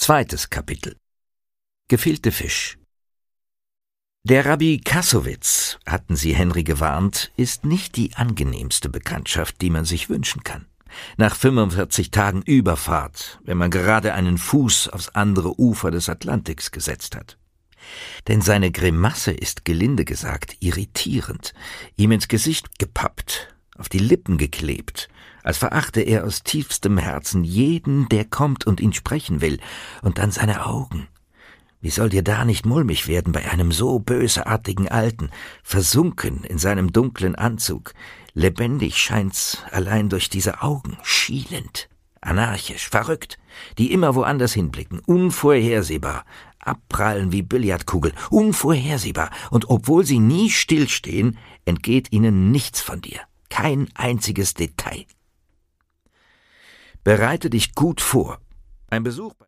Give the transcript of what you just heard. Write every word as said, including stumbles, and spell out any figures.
Zweites Kapitel. Gefilte Fisch. Der Rabbi Kassowitz, hatten sie Henry gewarnt, ist nicht die angenehmste Bekanntschaft, die man sich wünschen kann. Nach fünfundvierzig Tagen Überfahrt, wenn man gerade einen Fuß aufs andere Ufer des Atlantiks gesetzt hat. Denn seine Grimasse ist gelinde gesagt irritierend, ihm ins Gesicht gepappt, auf die Lippen geklebt, als verachte er aus tiefstem Herzen jeden, der kommt und ihn sprechen will, und dann seine Augen. Wie soll dir da nicht mulmig werden bei einem so bösartigen Alten, versunken in seinem dunklen Anzug? Lebendig scheint's allein durch diese Augen, schielend, anarchisch, verrückt, die immer woanders hinblicken, unvorhersehbar, abprallen wie Billardkugeln, unvorhersehbar, und obwohl sie nie stillstehen, entgeht ihnen nichts von dir, kein einziges Detail. Bereite dich gut vor. Ein Besuch